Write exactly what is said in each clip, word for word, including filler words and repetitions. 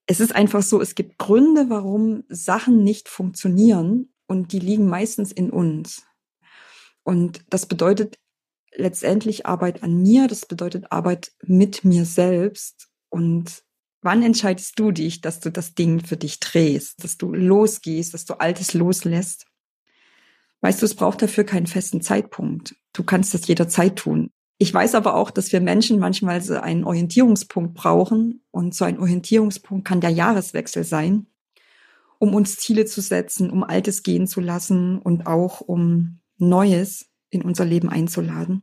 Es ist einfach so, es gibt Gründe, warum Sachen nicht funktionieren und die liegen meistens in uns. Und das bedeutet letztendlich Arbeit an mir, das bedeutet Arbeit mit mir selbst. Und wann entscheidest du dich, dass du das Ding für dich drehst, dass du losgehst, dass du Altes loslässt? Weißt du, es braucht dafür keinen festen Zeitpunkt. Du kannst das jederzeit tun. Ich weiß aber auch, dass wir Menschen manchmal so einen Orientierungspunkt brauchen. Und so ein Orientierungspunkt kann der Jahreswechsel sein, um uns Ziele zu setzen, um Altes gehen zu lassen und auch um Neues in unser Leben einzuladen.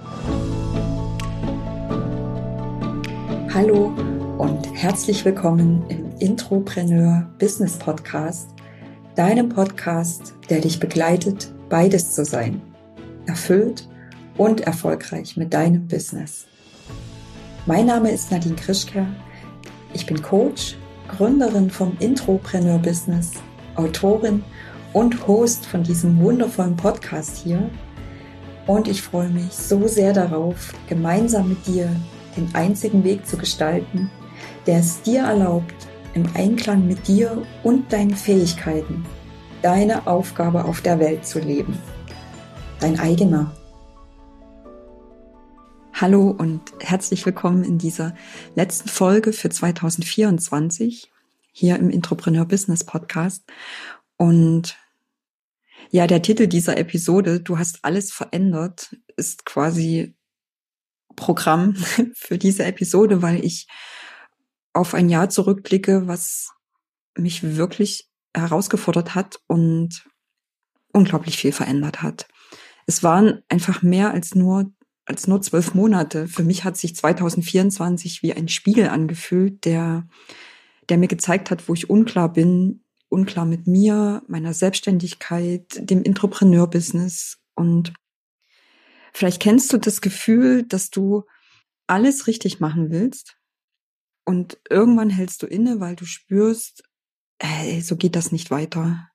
Hallo und herzlich willkommen im Intropreneur Business Podcast, deinem Podcast, der dich begleitet, beides zu sein, erfüllt und erfolgreich mit deinem Business. Mein Name ist Nadine Krischker, ich bin Coach, Gründerin vom Intropreneur Business, Autorin und Host von diesem wundervollen Podcast hier. Und ich freue mich so sehr darauf, gemeinsam mit dir den einzigen Weg zu gestalten, der es dir erlaubt, im Einklang mit dir und deinen Fähigkeiten deine Aufgabe auf der Welt zu leben. Dein eigener. Hallo und herzlich willkommen in dieser letzten Folge für zwanzig vierundzwanzig hier im Intropreneur Business Podcast. Und ja, der Titel dieser Episode, Du hast alles verändert, ist quasi Programm für diese Episode, weil ich auf ein Jahr zurückblicke, was mich wirklich herausgefordert hat und unglaublich viel verändert hat. Es waren einfach mehr als nur als nur zwölf Monate. Für mich hat sich zwanzig vierundzwanzig wie ein Spiegel angefühlt, der der mir gezeigt hat, wo ich unklar bin, unklar mit mir, meiner Selbstständigkeit, dem Intrapreneur-Business. Und vielleicht kennst du das Gefühl, dass du alles richtig machen willst und irgendwann hältst du inne, weil du spürst, ey, so geht das nicht weiter.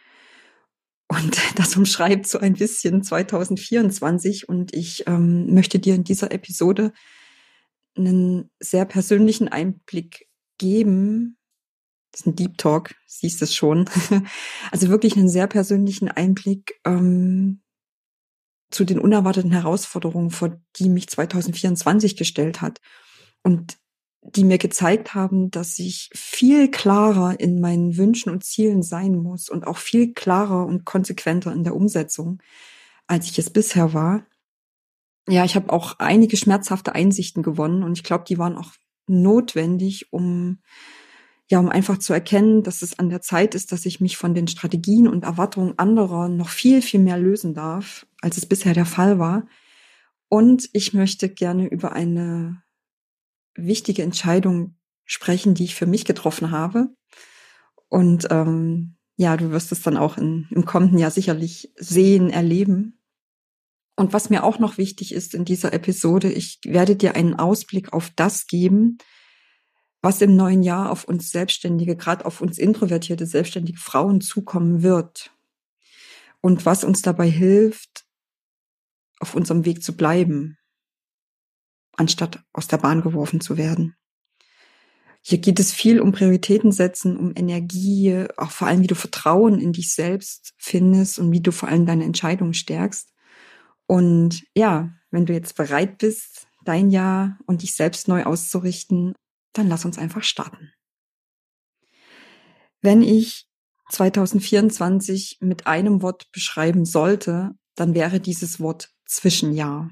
Und das umschreibt so ein bisschen zwanzig vierundzwanzig und ich ähm, möchte dir in dieser Episode einen sehr persönlichen Einblick geben. Das ist ein Deep Talk, siehst es schon. Also wirklich einen sehr persönlichen Einblick ähm, zu den unerwarteten Herausforderungen, vor die mich zwanzig vierundzwanzig gestellt hat und die mir gezeigt haben, dass ich viel klarer in meinen Wünschen und Zielen sein muss und auch viel klarer und konsequenter in der Umsetzung, als ich es bisher war. Ja, ich habe auch einige schmerzhafte Einsichten gewonnen und ich glaube, die waren auch notwendig, um ja, um einfach zu erkennen, dass es an der Zeit ist, dass ich mich von den Strategien und Erwartungen anderer noch viel, viel mehr lösen darf, als es bisher der Fall war. Und ich möchte gerne über eine wichtige Entscheidung sprechen, die ich für mich getroffen habe. Und ähm, ja, du wirst es dann auch in, im kommenden Jahr sicherlich sehen, erleben. Und was mir auch noch wichtig ist in dieser Episode, ich werde dir einen Ausblick auf das geben, was im neuen Jahr auf uns Selbstständige, gerade auf uns introvertierte, selbstständige Frauen zukommen wird. Und was uns dabei hilft, auf unserem Weg zu bleiben, anstatt aus der Bahn geworfen zu werden. Hier geht es viel um Prioritäten setzen, um Energie, auch vor allem, wie du Vertrauen in dich selbst findest und wie du vor allem deine Entscheidungen stärkst. Und ja, wenn du jetzt bereit bist, dein Jahr und dich selbst neu auszurichten, dann lass uns einfach starten. Wenn ich zwanzig vierundzwanzig mit einem Wort beschreiben sollte, dann wäre dieses Wort Zwischenjahr.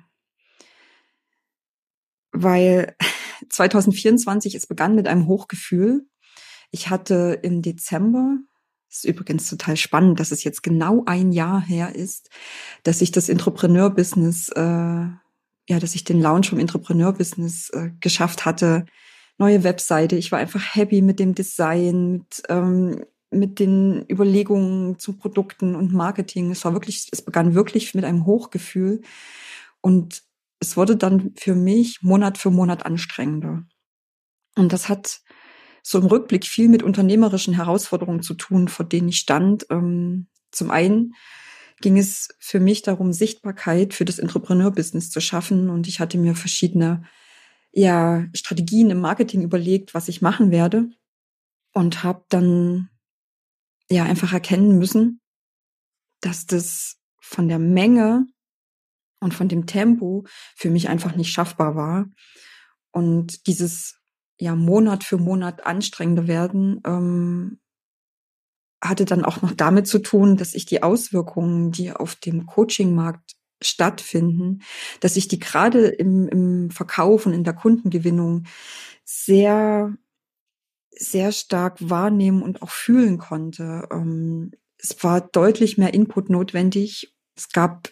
Weil zwanzig vierundzwanzig, es begann mit einem Hochgefühl. Ich hatte im Dezember, das ist übrigens total spannend, dass es jetzt genau ein Jahr her ist, dass ich das Intrapreneur-Business, äh, ja, dass ich den Launch vom Intrapreneur-Business äh, geschafft hatte, neue Webseite. Ich war einfach happy mit dem Design, mit, ähm, mit den Überlegungen zu Produkten und Marketing. Es war wirklich, es begann wirklich mit einem Hochgefühl und es wurde dann für mich Monat für Monat anstrengender. Und das hat so im Rückblick viel mit unternehmerischen Herausforderungen zu tun, vor denen ich stand. Ähm, zum einen ging es für mich darum, Sichtbarkeit für das Intrapreneur-Business zu schaffen. Und ich hatte mir verschiedene ja, Strategien im Marketing überlegt, was ich machen werde. und habe dann ja einfach erkennen müssen, dass das von der Menge und von dem Tempo für mich einfach nicht schaffbar war. Und dieses ja Monat für Monat anstrengender werden ähm, hatte dann auch noch damit zu tun, dass ich die Auswirkungen, die auf dem Coachingmarkt stattfinden, dass ich die gerade im, im Verkauf und in der Kundengewinnung sehr, sehr stark wahrnehmen und auch fühlen konnte. Ähm, es war deutlich mehr Input notwendig. Es gab,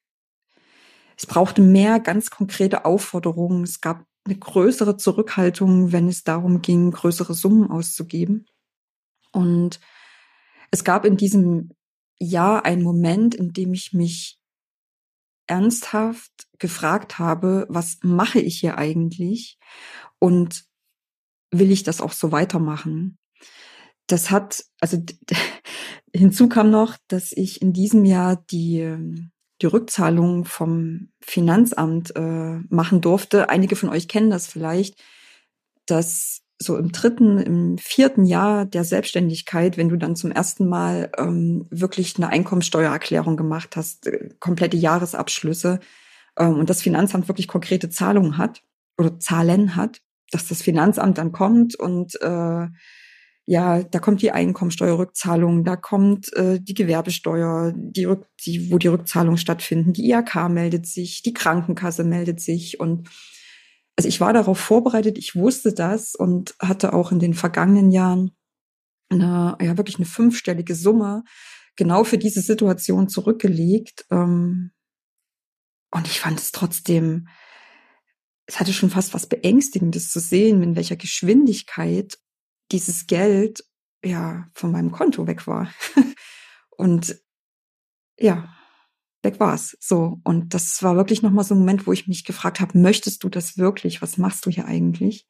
es brauchte mehr ganz konkrete Aufforderungen. Es gab eine größere Zurückhaltung, wenn es darum ging, größere Summen auszugeben. Und es gab in diesem Jahr einen Moment, in dem ich mich ernsthaft gefragt habe, was mache ich hier eigentlich und will ich das auch so weitermachen? Das hat, also hinzu kam noch, dass ich in diesem Jahr die, die Rückzahlung vom Finanzamt äh, machen durfte. Einige von euch kennen das vielleicht, dass so im dritten, im vierten Jahr der Selbstständigkeit, wenn du dann zum ersten Mal ähm, wirklich eine Einkommensteuererklärung gemacht hast, äh, komplette Jahresabschlüsse ähm, und das Finanzamt wirklich konkrete Zahlungen hat oder Zahlen hat, dass das Finanzamt dann kommt und äh, ja, da kommt die Einkommensteuerrückzahlung, da kommt äh, die Gewerbesteuer, die, Rück, die, wo die Rückzahlungen stattfinden, die I H K meldet sich, die Krankenkasse meldet sich und also ich war darauf vorbereitet, ich wusste das und hatte auch in den vergangenen Jahren eine, ja wirklich eine fünfstellige Summe genau für diese Situation zurückgelegt. Und ich fand es trotzdem, es hatte schon fast was Beängstigendes zu sehen, in welcher Geschwindigkeit dieses Geld ja von meinem Konto weg war. Und ja, weg war's. So. Und das war wirklich nochmal so ein Moment, wo ich mich gefragt habe, möchtest du das wirklich? Was machst du hier eigentlich?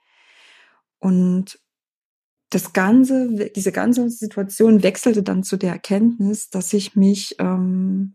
Und das ganze, diese ganze Situation wechselte dann zu der Erkenntnis, dass ich mich ähm,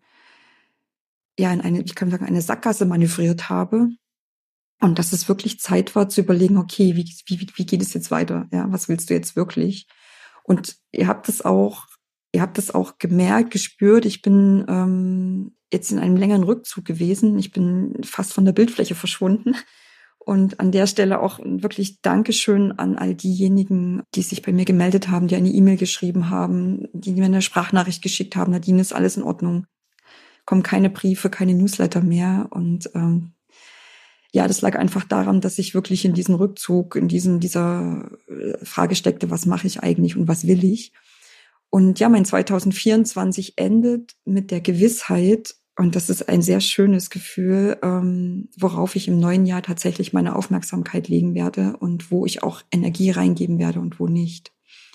ja in eine, ich kann sagen, eine Sackgasse manövriert habe und dass es wirklich Zeit war zu überlegen, okay, wie, wie, wie geht es jetzt weiter? Ja, was willst du jetzt wirklich? Und ihr habt es auch, ihr habt es auch gemerkt, gespürt. Ich bin ähm, jetzt in einem längeren Rückzug gewesen. Ich bin fast von der Bildfläche verschwunden. Und an der Stelle auch wirklich Dankeschön an all diejenigen, die sich bei mir gemeldet haben, die eine E-Mail geschrieben haben, die mir eine Sprachnachricht geschickt haben. Nadine, ist alles in Ordnung. Kommen keine Briefe, keine Newsletter mehr. Und ähm, ja, das lag einfach daran, dass ich wirklich in diesem Rückzug, in diesem, dieser Frage steckte, was mache ich eigentlich und was will ich? Und ja, mein zwanzig vierundzwanzig endet mit der Gewissheit, und das ist ein sehr schönes Gefühl, ähm, worauf ich im neuen Jahr tatsächlich meine Aufmerksamkeit legen werde und wo ich auch Energie reingeben werde und wo nicht.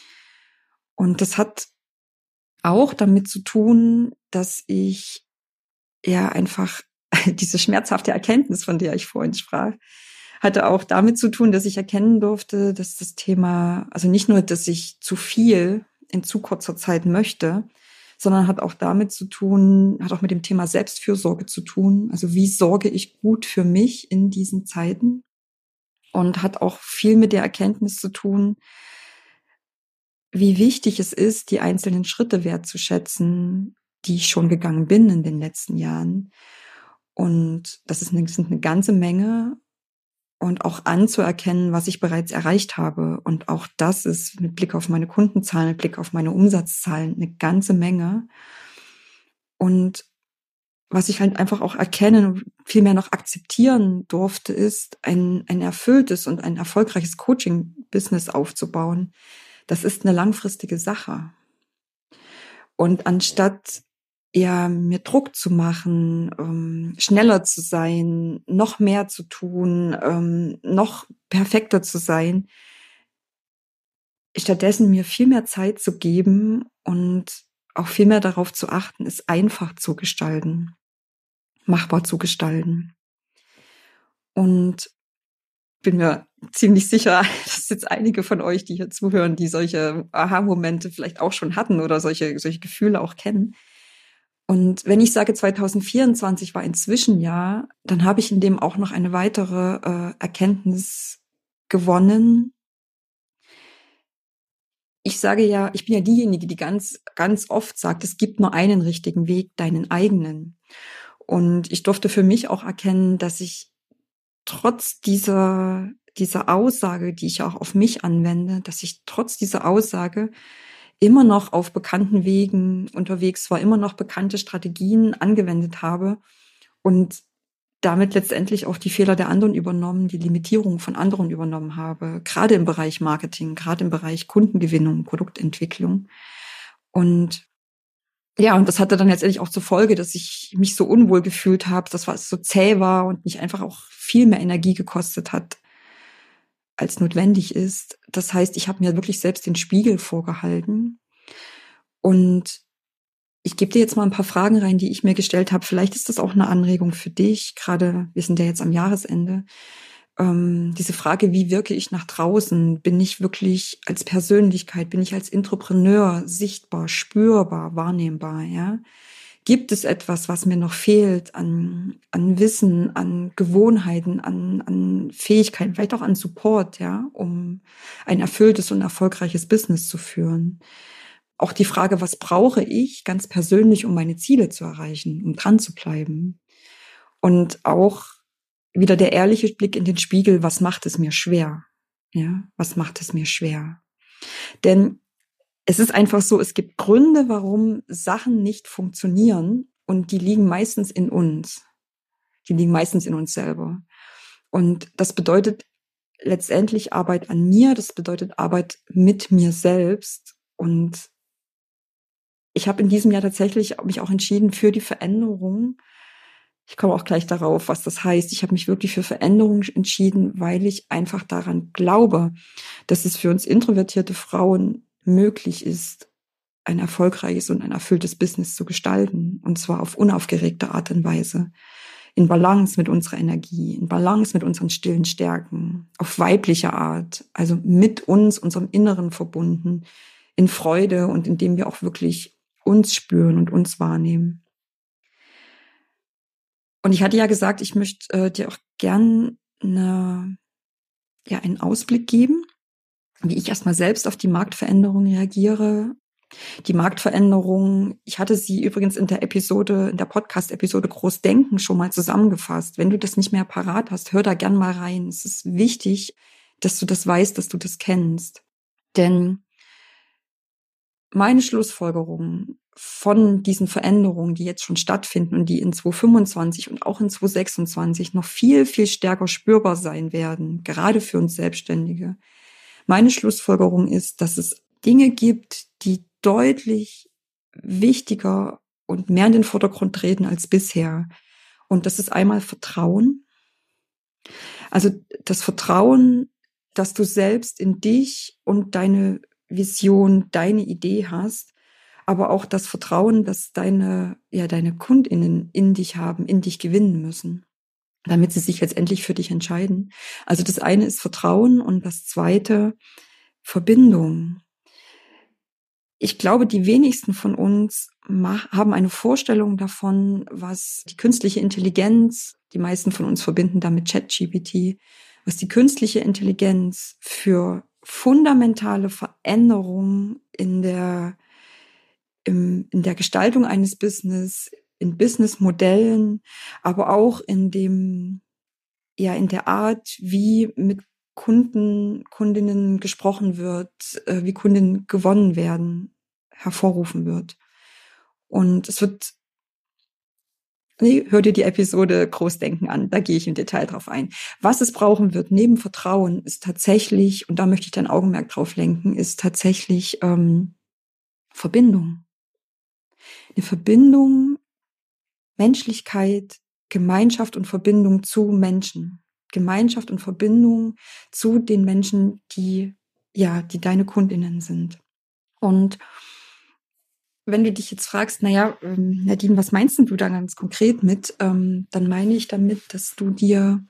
Und das hat auch damit zu tun, dass ich ja einfach diese schmerzhafte Erkenntnis, von der ich vorhin sprach, hatte auch damit zu tun, dass ich erkennen durfte, dass das Thema, also nicht nur, dass ich zu viel in zu kurzer Zeit möchte, sondern hat auch damit zu tun, hat auch mit dem Thema Selbstfürsorge zu tun. Also wie sorge ich gut für mich in diesen Zeiten? Und hat auch viel mit der Erkenntnis zu tun, wie wichtig es ist, die einzelnen Schritte wertzuschätzen, die ich schon gegangen bin in den letzten Jahren. Und das ist eine, das sind eine ganze Menge. Und auch anzuerkennen, was ich bereits erreicht habe. Und auch das ist mit Blick auf meine Kundenzahlen, mit Blick auf meine Umsatzzahlen eine ganze Menge. Und was ich halt einfach auch erkennen und vielmehr noch akzeptieren durfte, ist, ein, ein erfülltes und ein erfolgreiches Coaching-Business aufzubauen. Das ist eine langfristige Sache. Und anstatt ja, mir Druck zu machen, ähm, schneller zu sein, noch mehr zu tun, ähm, noch perfekter zu sein, stattdessen mir viel mehr Zeit zu geben und auch viel mehr darauf zu achten, es einfach zu gestalten, machbar zu gestalten. Und bin mir ziemlich sicher, dass jetzt einige von euch, die hier zuhören, die solche Aha-Momente vielleicht auch schon hatten oder solche, solche Gefühle auch kennen. Und wenn ich sage, zwanzig vierundzwanzig war ein Zwischenjahr, dann habe ich in dem auch noch eine weitere äh, Erkenntnis gewonnen, ich sage ja, ich bin ja diejenige, die ganz, ganz oft sagt, es gibt nur einen richtigen Weg, deinen eigenen. Und ich durfte für mich auch erkennen, dass ich trotz dieser, dieser Aussage, die ich auch auf mich anwende, dass ich trotz dieser Aussage immer noch auf bekannten Wegen unterwegs war, immer noch bekannte Strategien angewendet habe und damit letztendlich auch die Fehler der anderen übernommen, die Limitierungen von anderen übernommen habe, gerade im Bereich Marketing, gerade im Bereich Kundengewinnung, Produktentwicklung. Und ja, und das hatte dann letztendlich auch zur Folge, dass ich mich so unwohl gefühlt habe, dass es so zäh war und mich einfach auch viel mehr Energie gekostet hat, als notwendig ist. Das heißt, ich habe mir wirklich selbst den Spiegel vorgehalten. Und ich gebe dir jetzt mal ein paar Fragen rein, die ich mir gestellt habe. Vielleicht ist das auch eine Anregung für dich. Gerade, wir sind ja jetzt am Jahresende. Ähm, diese Frage, wie wirke ich nach draußen? Bin ich wirklich als Persönlichkeit, bin ich als Entrepreneur sichtbar, spürbar, wahrnehmbar? Ja? Gibt es etwas, was mir noch fehlt an, an Wissen, an Gewohnheiten, an, an Fähigkeiten, vielleicht auch an Support, ja, um ein erfülltes und erfolgreiches Business zu führen? Auch die Frage, was brauche ich ganz persönlich, um meine Ziele zu erreichen, um dran zu bleiben? Und auch wieder der ehrliche Blick in den Spiegel, was macht es mir schwer? Ja, was macht es mir schwer? Denn es ist einfach so, es gibt Gründe, warum Sachen nicht funktionieren und die liegen meistens in uns. Die liegen meistens in uns selber. Und das bedeutet letztendlich Arbeit an mir, das bedeutet Arbeit mit mir selbst. Und ich habe in diesem Jahr tatsächlich mich auch entschieden für die Veränderung. Ich komme auch gleich darauf, was das heißt. Ich habe mich wirklich für Veränderung entschieden, weil ich einfach daran glaube, dass es für uns introvertierte Frauen möglich ist, ein erfolgreiches und ein erfülltes Business zu gestalten. Und zwar auf unaufgeregte Art und Weise. In Balance mit unserer Energie, in Balance mit unseren stillen Stärken, auf weibliche Art, also mit uns, unserem Inneren verbunden, in Freude und indem wir auch wirklich uns spüren und uns wahrnehmen. Und ich hatte ja gesagt, ich möchte äh, dir auch gern eine, ja, einen Ausblick geben, wie ich erstmal selbst auf die Marktveränderung reagiere. Die Marktveränderung, ich hatte sie übrigens in der Episode, in der Podcast-Episode Großdenken schon mal zusammengefasst. Wenn du das nicht mehr parat hast, hör da gern mal rein. Es ist wichtig, dass du das weißt, dass du das kennst. Denn meine Schlussfolgerung von diesen Veränderungen, die jetzt schon stattfinden und die in zwanzig fünfundzwanzig und auch in zwanzig sechsundzwanzig noch viel, viel stärker spürbar sein werden, gerade für uns Selbstständige. Meine Schlussfolgerung ist, dass es Dinge gibt, die deutlich wichtiger und mehr in den Vordergrund treten als bisher. Und das ist einmal Vertrauen. Also das Vertrauen, dass du selbst in dich und deine Vision, deine Idee hast, aber auch das Vertrauen, dass deine, ja, deine KundInnen in dich haben, in dich gewinnen müssen, damit sie sich letztendlich für dich entscheiden. Also das eine ist Vertrauen und das zweite Verbindung. Ich glaube, die wenigsten von uns haben eine Vorstellung davon, was die künstliche Intelligenz, die meisten von uns verbinden damit ChatGPT, was die künstliche Intelligenz für fundamentale Veränderungen in der, im, in der Gestaltung eines Business, in Businessmodellen, aber auch in dem, ja, in der Art, wie mit Kunden, Kundinnen gesprochen wird, äh, wie Kundinnen gewonnen werden, hervorrufen wird. Und es wird, nee, hör dir die Episode Großdenken an, da gehe ich im Detail drauf ein. Was es brauchen wird, neben Vertrauen, ist tatsächlich, und da möchte ich dein Augenmerk drauf lenken, ist tatsächlich ähm, Verbindung. Eine Verbindung, Menschlichkeit, Gemeinschaft und Verbindung zu Menschen. Gemeinschaft und Verbindung zu den Menschen, die, ja, die deine KundInnen sind. Und wenn du dich jetzt fragst, naja, ähm, Nadine, was meinst denn du da ganz konkret mit? Ähm, dann meine ich damit, dass du dir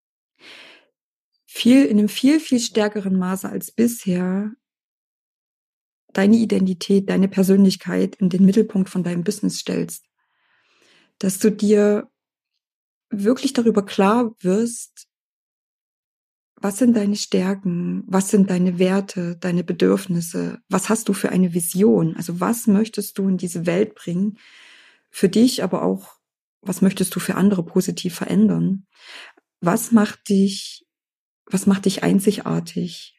viel, in einem viel, viel stärkeren Maße als bisher deine Identität, deine Persönlichkeit in den Mittelpunkt von deinem Business stellst. Dass du dir wirklich darüber klar wirst, Was sind deine Stärken? Was sind deine Werte, deine Bedürfnisse? Was hast du für eine Vision? Also was möchtest du in diese Welt bringen? Für dich, aber auch, was möchtest du für andere positiv verändern? Was macht dich, was macht dich einzigartig?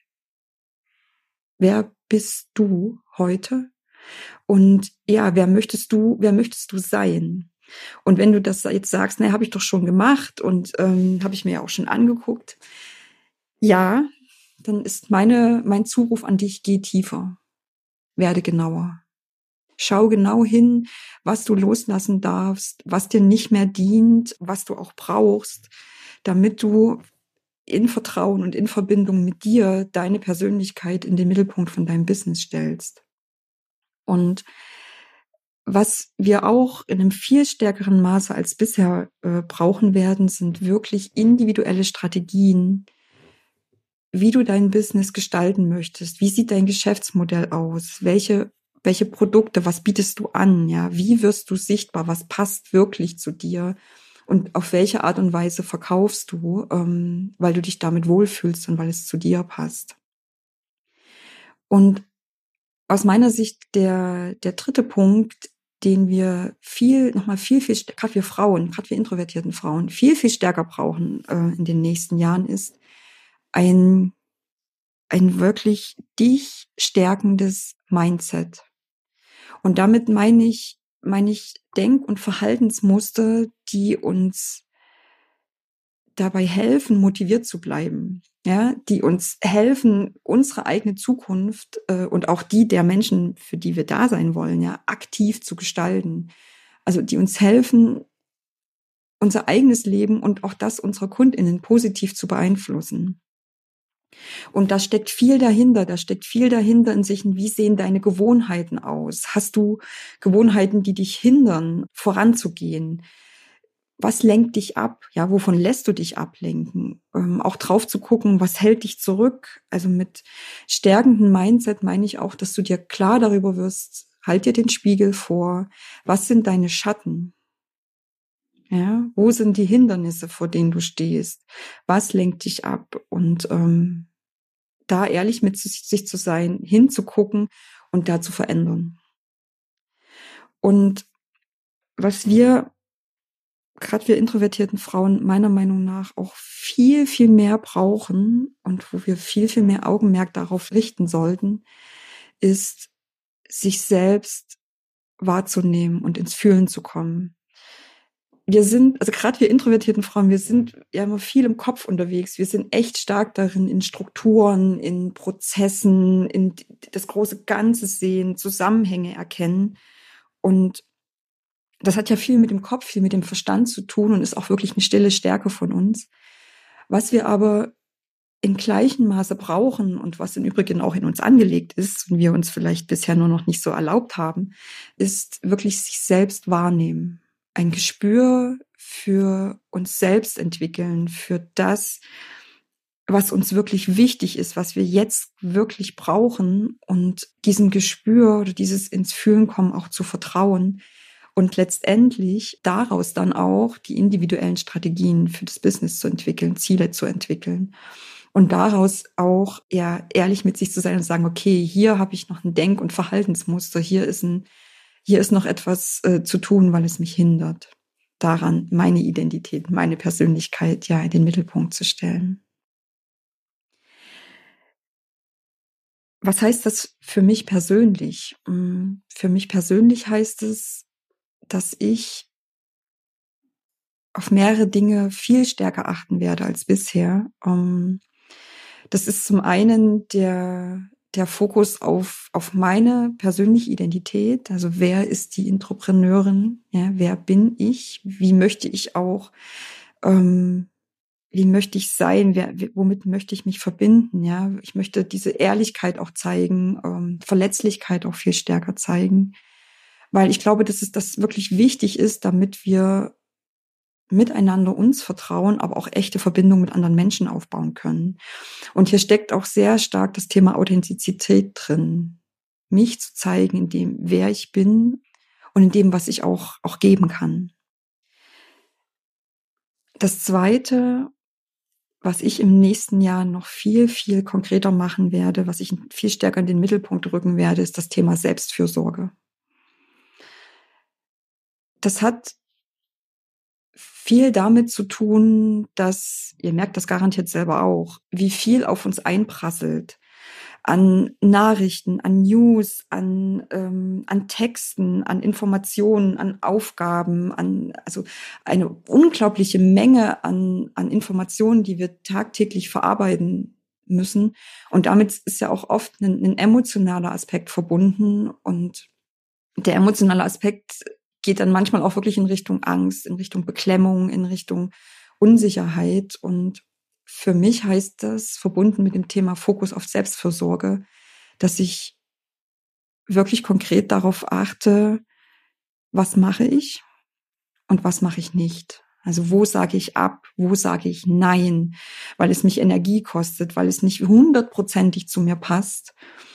Wer bist du heute? Und ja, wer möchtest du, wer möchtest du sein? Und wenn du das jetzt sagst, na, habe ich doch schon gemacht und ähm, habe ich mir ja auch schon angeguckt. Ja, dann ist meine, mein Zuruf an dich, geh tiefer, werde genauer. Schau genau hin, was du loslassen darfst, was dir nicht mehr dient, was du auch brauchst, damit du in Vertrauen und in Verbindung mit dir deine Persönlichkeit in den Mittelpunkt von deinem Business stellst. Und was wir auch in einem viel stärkeren Maße als bisher äh, brauchen werden, sind wirklich individuelle Strategien, wie du dein Business gestalten möchtest. Wie sieht dein Geschäftsmodell aus? Welche, welche Produkte, was bietest du an? Ja, wie wirst du sichtbar? Was passt wirklich zu dir? Und auf welche Art und Weise verkaufst du, ähm, weil du dich damit wohlfühlst und weil es zu dir passt? Und aus meiner Sicht der, der dritte Punkt, den wir viel, nochmal viel, viel, gerade wir Frauen, gerade wir introvertierten Frauen, viel, viel stärker brauchen äh, in den nächsten Jahren, ist ein, ein wirklich dich stärkendes Mindset. Und damit meine ich, meine ich Denk- und Verhaltensmuster, die uns dabei helfen, motiviert zu bleiben, ja, die uns helfen, unsere eigene Zukunft äh, und auch die der Menschen, für die wir da sein wollen, ja, aktiv zu gestalten. Also die uns helfen, unser eigenes Leben und auch das unserer KundInnen positiv zu beeinflussen. Und da steckt viel dahinter, da steckt viel dahinter in sich, wie sehen deine Gewohnheiten aus? Hast du Gewohnheiten, die dich hindern, voranzugehen? Was lenkt dich ab? Ja, wovon lässt du dich ablenken? Ähm, auch drauf zu gucken, was hält dich zurück? Also mit stärkendem Mindset meine ich auch, dass du dir klar darüber wirst, halt dir den Spiegel vor. Was sind deine Schatten? Ja, wo sind die Hindernisse, vor denen du stehst? Was lenkt dich ab? Und ähm, da ehrlich mit sich zu sein, hinzugucken und da zu verändern. Und was wir, gerade wir introvertierten Frauen, meiner Meinung nach auch viel, viel mehr brauchen und wo wir viel, viel mehr Augenmerk darauf richten sollten, ist, sich selbst wahrzunehmen und ins Fühlen zu kommen. Wir sind, also gerade wir introvertierten Frauen, wir sind ja immer viel im Kopf unterwegs. Wir sind echt stark darin, in Strukturen, in Prozessen, in das große Ganze sehen, Zusammenhänge erkennen. Und das hat ja viel mit dem Kopf, viel mit dem Verstand zu tun und ist auch wirklich eine stille Stärke von uns. Was wir aber in gleichem Maße brauchen und was im Übrigen auch in uns angelegt ist und wir uns vielleicht bisher nur noch nicht so erlaubt haben, ist wirklich sich selbst wahrnehmen. Ein Gespür für uns selbst entwickeln, für das, was uns wirklich wichtig ist, was wir jetzt wirklich brauchen und diesem Gespür oder dieses ins Fühlen kommen auch zu vertrauen und letztendlich daraus dann auch die individuellen Strategien für das Business zu entwickeln, Ziele zu entwickeln. Und daraus auch ja ehrlich mit sich zu sein und sagen, okay, hier habe ich noch ein Denk- und Verhaltensmuster, hier ist ein, hier ist noch etwas äh, zu tun, weil es mich hindert, daran meine Identität, meine Persönlichkeit ja in den Mittelpunkt zu stellen. Was heißt das für mich persönlich? Für mich persönlich heißt es, dass ich auf mehrere Dinge viel stärker achten werde als bisher. Das ist zum einen der, der Fokus auf, auf meine persönliche Identität. Also wer ist die Entrepreneurin? Ja, wer bin ich? Wie möchte ich auch, ähm, wie möchte ich sein? Wer, womit möchte ich mich verbinden? Ja, ich möchte diese Ehrlichkeit auch zeigen, ähm, Verletzlichkeit auch viel stärker zeigen, weil ich glaube, dass es das wirklich wichtig ist, damit wir miteinander uns vertrauen, aber auch echte Verbindungen mit anderen Menschen aufbauen können. Und hier steckt auch sehr stark das Thema Authentizität drin, mich zu zeigen in dem, wer ich bin und in dem, was ich auch auch geben kann. Das Zweite, was ich im nächsten Jahr noch viel, viel konkreter machen werde, was ich viel stärker in den Mittelpunkt rücken werde, ist das Thema Selbstfürsorge. Das hat viel damit zu tun, dass, ihr merkt das garantiert selber auch, wie viel auf uns einprasselt. An Nachrichten, an News, an, ähm, an Texten, an Informationen, an Aufgaben, an, also eine unglaubliche Menge an, an Informationen, die wir tagtäglich verarbeiten müssen. Und damit ist ja auch oft ein, ein emotionaler Aspekt verbunden. Und der emotionale Aspekt geht dann manchmal auch wirklich in Richtung Angst, in Richtung Beklemmung, in Richtung Unsicherheit. Und für mich heißt das, verbunden mit dem Thema Fokus auf Selbstfürsorge, dass ich wirklich konkret darauf achte, was mache ich und was mache ich nicht. Also wo sage ich ab, wo sage ich nein, weil es mich Energie kostet, weil es nicht hundertprozentig zu mir passt.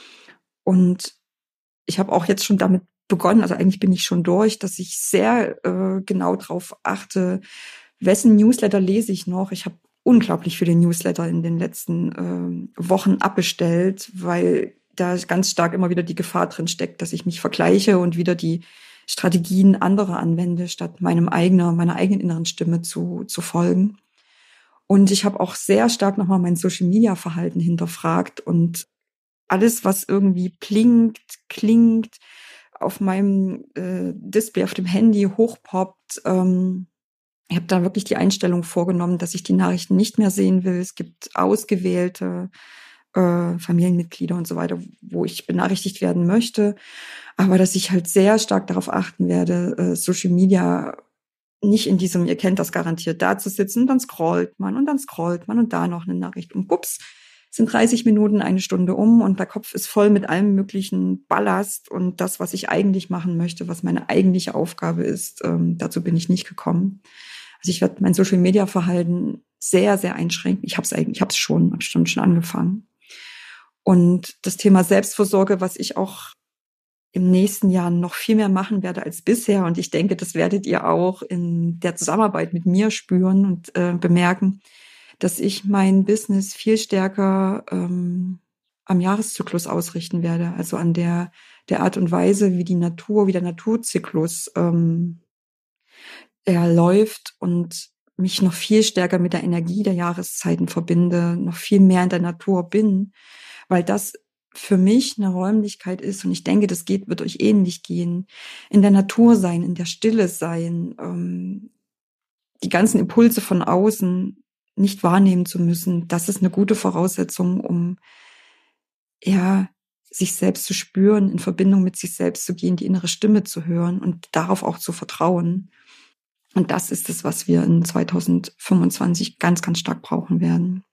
Und ich habe auch jetzt schon damit begonnen, also eigentlich bin ich schon durch, dass ich sehr äh, genau darauf achte, wessen Newsletter lese ich noch. Ich habe unglaublich viele Newsletter in den letzten äh, Wochen abbestellt, weil da ganz stark immer wieder die Gefahr drin steckt, dass ich mich vergleiche und wieder die Strategien anderer anwende, statt meinem eigenen, meiner eigenen inneren Stimme zu, zu folgen. Und ich habe auch sehr stark nochmal mein Social-Media-Verhalten hinterfragt und alles, was irgendwie blinkt, klingt, auf meinem äh, Display auf dem Handy hochpoppt, ähm, ich habe da wirklich die Einstellung vorgenommen, dass ich die Nachrichten nicht mehr sehen will. Es gibt ausgewählte äh, Familienmitglieder und so weiter, wo ich benachrichtigt werden möchte. Aber dass ich halt sehr stark darauf achten werde, äh, Social Media nicht in diesem, ihr kennt das garantiert, da zu sitzen, dann scrollt man und dann scrollt man und da noch eine Nachricht und bups, sind dreißig Minuten, eine Stunde um und der Kopf ist voll mit allem möglichen Ballast und das, was ich eigentlich machen möchte, was meine eigentliche Aufgabe ist, ähm, dazu bin ich nicht gekommen. Also ich werde mein Social-Media-Verhalten sehr, sehr einschränken. Ich habe es eigentlich, ich habe es schon, habe schon schon angefangen. Und das Thema Selbstfürsorge, was ich auch im nächsten Jahr noch viel mehr machen werde als bisher. Und ich denke, das werdet ihr auch in der Zusammenarbeit mit mir spüren und äh, bemerken, dass ich mein Business viel stärker ähm, am Jahreszyklus ausrichten werde. Also an der, der Art und Weise, wie die Natur, wie der Naturzyklus ähm, er läuft und mich noch viel stärker mit der Energie der Jahreszeiten verbinde, noch viel mehr in der Natur bin, weil das für mich eine Räumlichkeit ist und ich denke, das geht, wird euch ähnlich gehen, in der Natur sein, in der Stille sein, ähm, die ganzen Impulse von außen nicht wahrnehmen zu müssen. Das ist eine gute Voraussetzung, um ja sich selbst zu spüren, in Verbindung mit sich selbst zu gehen, die innere Stimme zu hören und darauf auch zu vertrauen. Und das ist es, was wir in zweitausendfünfundzwanzig ganz, ganz stark brauchen werden.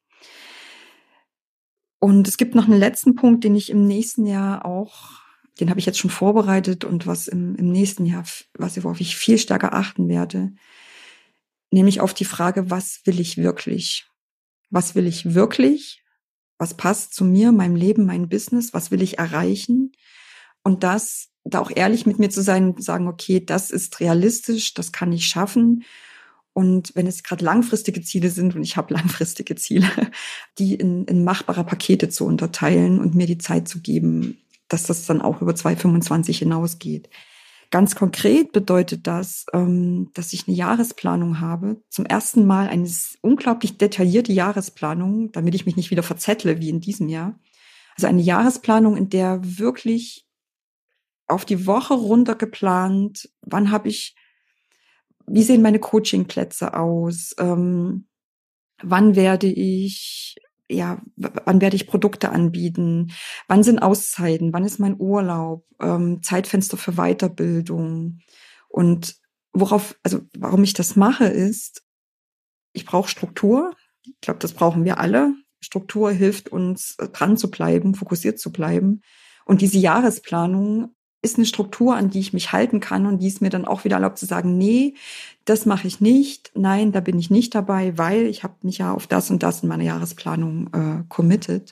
Und es gibt noch einen letzten Punkt, den ich im nächsten Jahr auch, den habe ich jetzt schon vorbereitet und was im, im nächsten Jahr, was worauf ich viel stärker achten werde, nämlich auf die Frage, was will ich wirklich? Was will ich wirklich? Was passt zu mir, meinem Leben, meinem Business? Was will ich erreichen? Und das, da auch ehrlich mit mir zu sein und sagen, okay, das ist realistisch, das kann ich schaffen. Und wenn es gerade langfristige Ziele sind, und ich habe langfristige Ziele, die in, in machbare Pakete zu unterteilen und mir die Zeit zu geben, dass das dann auch über zweitausendfünfundzwanzig hinausgeht. Ganz konkret bedeutet das, ähm, dass ich eine Jahresplanung habe. Zum ersten Mal eine unglaublich detaillierte Jahresplanung, damit ich mich nicht wieder verzettle wie in diesem Jahr. Also eine Jahresplanung, in der wirklich auf die Woche runter geplant, wann habe ich, wie sehen meine Coachingplätze aus, ähm, wann werde ich, ja, wann werde ich Produkte anbieten, wann sind Auszeiten, wann ist mein Urlaub, ähm, Zeitfenster für Weiterbildung und worauf, also warum ich das mache ist, ich brauche Struktur, ich glaube, das brauchen wir alle, Struktur hilft uns dran zu bleiben, fokussiert zu bleiben und diese Jahresplanung ist eine Struktur, an die ich mich halten kann und die es mir dann auch wieder erlaubt zu sagen, nee, das mache ich nicht, nein, da bin ich nicht dabei, weil ich habe mich ja auf das und das in meiner Jahresplanung äh, committed.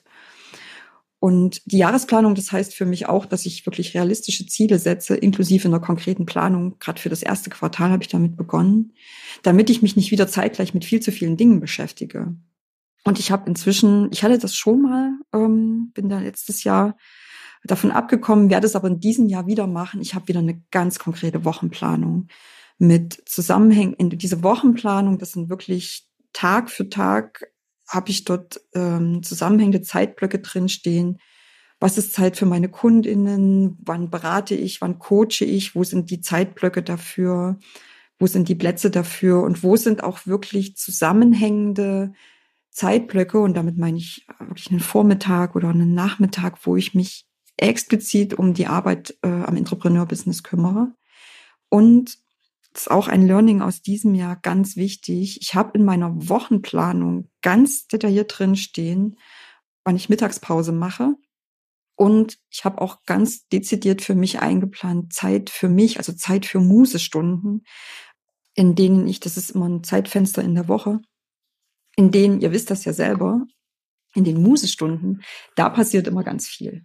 Und die Jahresplanung, das heißt für mich auch, dass ich wirklich realistische Ziele setze, inklusive einer konkreten Planung. Gerade für das erste Quartal habe ich damit begonnen, damit ich mich nicht wieder zeitgleich mit viel zu vielen Dingen beschäftige. Und ich habe inzwischen, ich hatte das schon mal, ähm, bin da letztes Jahr davon abgekommen, werde es aber in diesem Jahr wieder machen. Ich habe wieder eine ganz konkrete Wochenplanung mit Zusammenhängen. In diese Wochenplanung, das sind wirklich Tag für Tag, habe ich dort ähm, zusammenhängende Zeitblöcke drinstehen. Was ist Zeit für meine KundInnen? Wann berate ich? Wann coache ich? Wo sind die Zeitblöcke dafür? Wo sind die Plätze dafür? Und wo sind auch wirklich zusammenhängende Zeitblöcke? Und damit meine ich wirklich einen Vormittag oder einen Nachmittag, wo ich mich explizit um die Arbeit äh, am Entrepreneur-Business kümmere. Und das ist auch ein Learning aus diesem Jahr ganz wichtig. Ich habe in meiner Wochenplanung ganz detailliert drin stehen, wann ich Mittagspause mache. Und ich habe auch ganz dezidiert für mich eingeplant, Zeit für mich, also Zeit für Mußestunden, in denen ich, das ist immer ein Zeitfenster in der Woche, in denen, ihr wisst das ja selber, in den Mußestunden, da passiert immer ganz viel.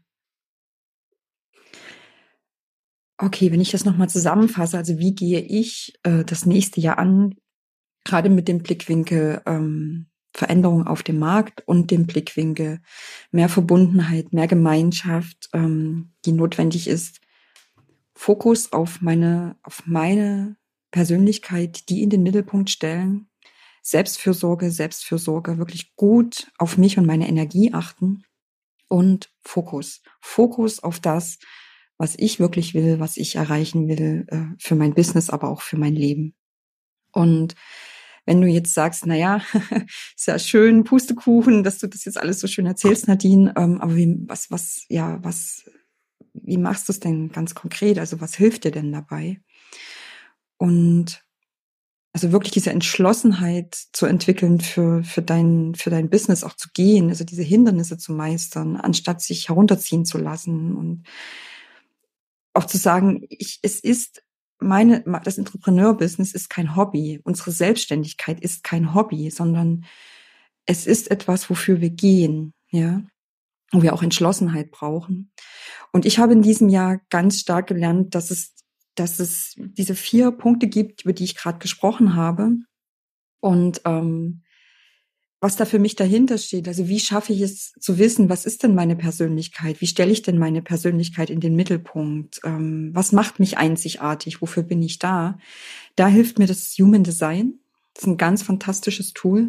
Okay, wenn ich das nochmal zusammenfasse, also wie gehe ich äh, das nächste Jahr an, gerade mit dem Blickwinkel ähm, Veränderung auf dem Markt und dem Blickwinkel mehr Verbundenheit, mehr Gemeinschaft, ähm, die notwendig ist, Fokus auf meine, auf meine Persönlichkeit, die in den Mittelpunkt stellen, Selbstfürsorge, Selbstfürsorge, wirklich gut auf mich und meine Energie achten und Fokus, Fokus auf das, was ich wirklich will, was ich erreichen will, äh, für mein Business, aber auch für mein Leben. Und wenn du jetzt sagst, na ja, ist ja schön, Pustekuchen, dass du das jetzt alles so schön erzählst, Nadine, ähm, aber wie, was, was, ja, was, wie machst du es denn ganz konkret? Also was hilft dir denn dabei? Und also wirklich diese Entschlossenheit zu entwickeln, für, für dein, für dein Business auch zu gehen, also diese Hindernisse zu meistern, anstatt sich herunterziehen zu lassen und auch zu sagen, ich, es ist meine, das Entrepreneur-Business ist kein Hobby. Unsere Selbstständigkeit ist kein Hobby, sondern es ist etwas, wofür wir gehen, ja, wo wir auch Entschlossenheit brauchen. Und ich habe in diesem Jahr ganz stark gelernt, dass es, dass es diese vier Punkte gibt, über die ich gerade gesprochen habe. Und ähm, was da für mich dahinter steht. Also wie schaffe ich es zu wissen, was ist denn meine Persönlichkeit? Wie stelle ich denn meine Persönlichkeit in den Mittelpunkt? Ähm, was macht mich einzigartig? Wofür bin ich da? Da hilft mir das Human Design. Das ist ein ganz fantastisches Tool.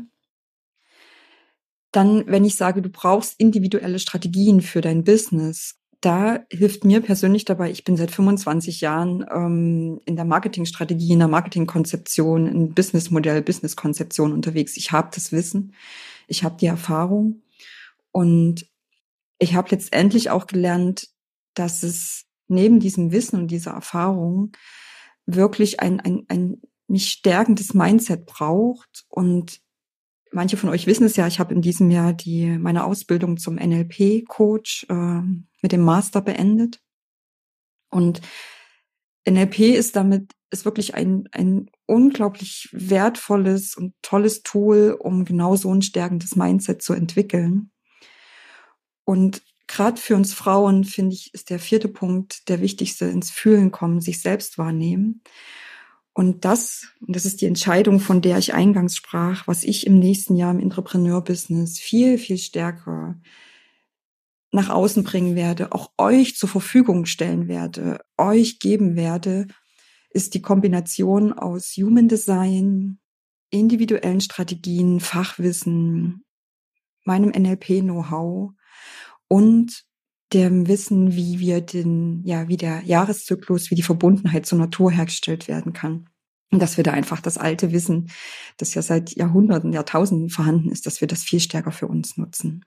Dann, wenn ich sage, du brauchst individuelle Strategien für dein Business, da hilft mir persönlich dabei, ich bin seit fünfundzwanzig Jahren ähm, in der Marketingstrategie, in der Marketingkonzeption, in Businessmodell, Businesskonzeption unterwegs. Ich habe das Wissen, ich habe die Erfahrung und ich habe letztendlich auch gelernt, dass es neben diesem Wissen und dieser Erfahrung wirklich ein, ein, ein mich stärkendes Mindset braucht. Und manche von euch wissen es ja, ich habe in diesem Jahr die meine Ausbildung zum N L P-Coach äh, mit dem Master beendet. Und N L P ist damit ist wirklich ein ein unglaublich wertvolles und tolles Tool, um genau so ein stärkendes Mindset zu entwickeln. Und gerade für uns Frauen, finde ich, ist der vierte Punkt der wichtigste: ins Fühlen kommen, sich selbst wahrnehmen. Und das, und das ist die Entscheidung, von der ich eingangs sprach, was ich im nächsten Jahr im Entrepreneur-Business viel, viel stärker nach außen bringen werde, auch euch zur Verfügung stellen werde, euch geben werde, ist die Kombination aus Human Design, individuellen Strategien, Fachwissen, meinem N L P-Know-how und dem Wissen, wie wir den, ja, wie der Jahreszyklus, wie die Verbundenheit zur Natur hergestellt werden kann. Und dass wir da einfach das alte Wissen, das ja seit Jahrhunderten, Jahrtausenden vorhanden ist, dass wir das viel stärker für uns nutzen.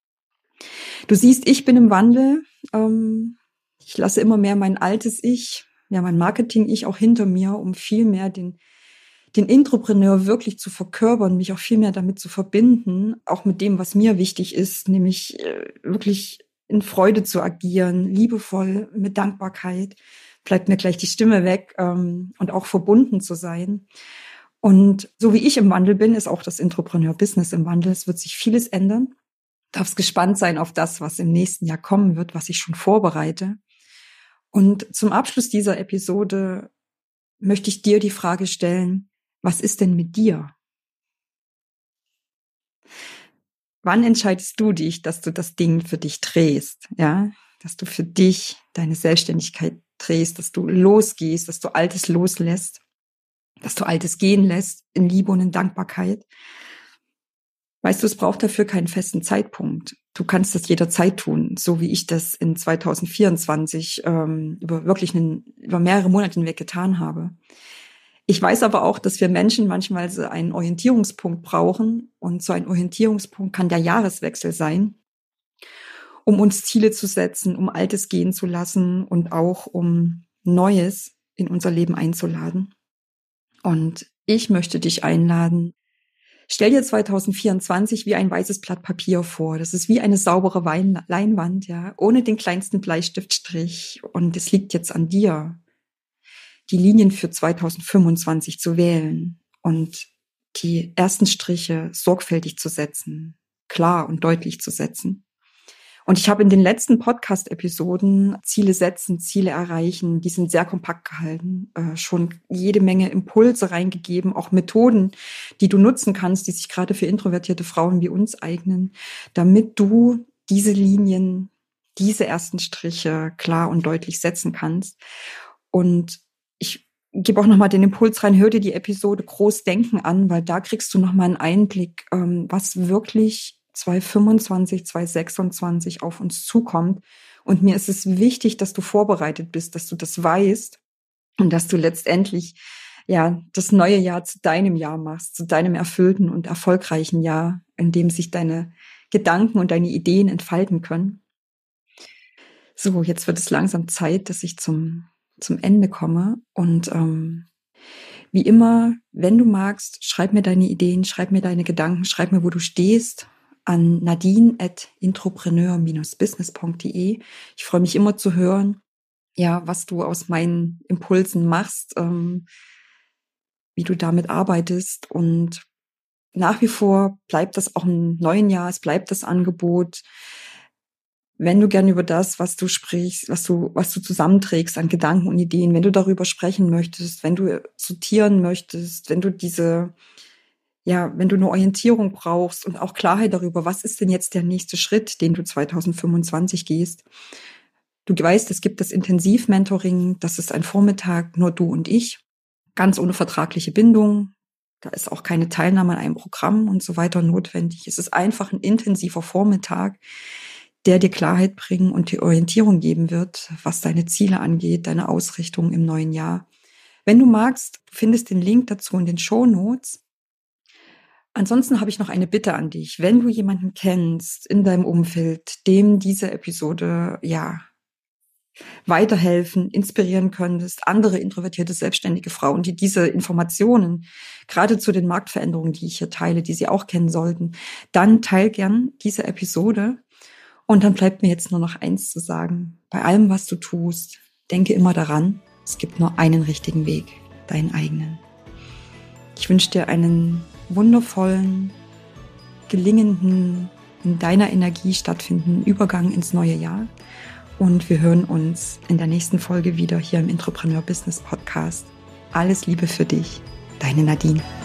Du siehst, ich bin im Wandel. Ich lasse immer mehr mein altes Ich, ja, mein Marketing-Ich auch hinter mir, um viel mehr den, den Intrapreneur wirklich zu verkörpern, mich auch viel mehr damit zu verbinden, auch mit dem, was mir wichtig ist, nämlich wirklich in Freude zu agieren, liebevoll, mit Dankbarkeit, bleibt mir gleich die Stimme weg, ähm, und auch verbunden zu sein. Und so wie ich im Wandel bin, ist auch das Intrapreneur-Business im Wandel. Es wird sich vieles ändern. Darfst gespannt sein auf das, was im nächsten Jahr kommen wird, was ich schon vorbereite. Und zum Abschluss dieser Episode möchte ich dir die Frage stellen: Was ist denn mit dir? wann entscheidest du dich, dass du das Ding für dich drehst, ja? Dass du für dich deine Selbstständigkeit drehst, dass du losgehst, dass du Altes loslässt, dass du Altes gehen lässt in Liebe und in Dankbarkeit. Weißt du, es braucht dafür keinen festen Zeitpunkt. Du kannst das jederzeit tun, so wie ich das in zwanzig vierundzwanzig ähm, über wirklich einen, über mehrere Monate hinweg getan habe. Ich weiß aber auch, dass wir Menschen manchmal so einen Orientierungspunkt brauchen, und so ein Orientierungspunkt kann der Jahreswechsel sein, um uns Ziele zu setzen, um Altes gehen zu lassen und auch um Neues in unser Leben einzuladen. Und ich möchte dich einladen, stell dir zwanzig vierundzwanzig wie ein weißes Blatt Papier vor. Das ist wie eine saubere Wein- Leinwand, ja, ohne den kleinsten Bleistiftstrich. Und es liegt jetzt an dir, die Linien für zwanzig fünfundzwanzig zu wählen und die ersten Striche sorgfältig zu setzen, klar und deutlich zu setzen. Und ich habe in den letzten Podcast-Episoden Ziele setzen, Ziele erreichen, die sind sehr kompakt gehalten, äh, schon jede Menge Impulse reingegeben, auch Methoden, die du nutzen kannst, die sich gerade für introvertierte Frauen wie uns eignen, damit du diese Linien, diese ersten Striche klar und deutlich setzen kannst. Und ich gebe auch nochmal den Impuls rein, hör dir die Episode Großdenken an, weil da kriegst du nochmal einen Einblick, ähm, was wirklich zwanzig fünfundzwanzig, zwanzig sechsundzwanzig auf uns zukommt. Und mir ist es wichtig, dass du vorbereitet bist, dass du das weißt und dass du letztendlich ja das neue Jahr zu deinem Jahr machst, zu deinem erfüllten und erfolgreichen Jahr, in dem sich deine Gedanken und deine Ideen entfalten können. So, jetzt wird es langsam Zeit, dass ich zum zum Ende komme. Und ähm, wie immer, wenn du magst, schreib mir deine Ideen, schreib mir deine Gedanken, schreib mir, wo du stehst, an nadine at intropreneur Bindestrich business Punkt de. Ich freue mich immer zu hören, ja, was du aus meinen Impulsen machst, ähm, wie du damit arbeitest. Und nach wie vor bleibt das auch im neuen Jahr, es bleibt das Angebot. Wenn du gerne über das, was du sprichst, was du, was du zusammenträgst an Gedanken und Ideen, wenn du darüber sprechen möchtest, wenn du sortieren möchtest, wenn du diese, ja, wenn du eine Orientierung brauchst und auch Klarheit darüber, was ist denn jetzt der nächste Schritt, den du zwanzig fünfundzwanzig gehst. Du weißt, es gibt das Intensiv-Mentoring, das ist ein Vormittag, nur du und ich, ganz ohne vertragliche Bindung. Da ist auch keine Teilnahme an einem Programm und so weiter notwendig. Es ist einfach ein intensiver Vormittag, der dir Klarheit bringen und die Orientierung geben wird, was deine Ziele angeht, deine Ausrichtung im neuen Jahr. Wenn du magst, du findest den Link dazu in den Shownotes. Ansonsten habe ich noch eine Bitte an dich. Wenn du jemanden kennst in deinem Umfeld, dem diese Episode, ja, weiterhelfen, inspirieren könntest, andere introvertierte, selbstständige Frauen, die diese Informationen, gerade zu den Marktveränderungen, die ich hier teile, die sie auch kennen sollten, dann teil gern diese Episode. Und dann bleibt mir jetzt nur noch eins zu sagen. Bei allem, was du tust, denke immer daran, es gibt nur einen richtigen Weg, deinen eigenen. Ich wünsche dir einen wundervollen, gelingenden, in deiner Energie stattfindenden Übergang ins neue Jahr. Und wir hören uns in der nächsten Folge wieder hier im Intropreneur Business Podcast. Alles Liebe für dich, deine Nadine.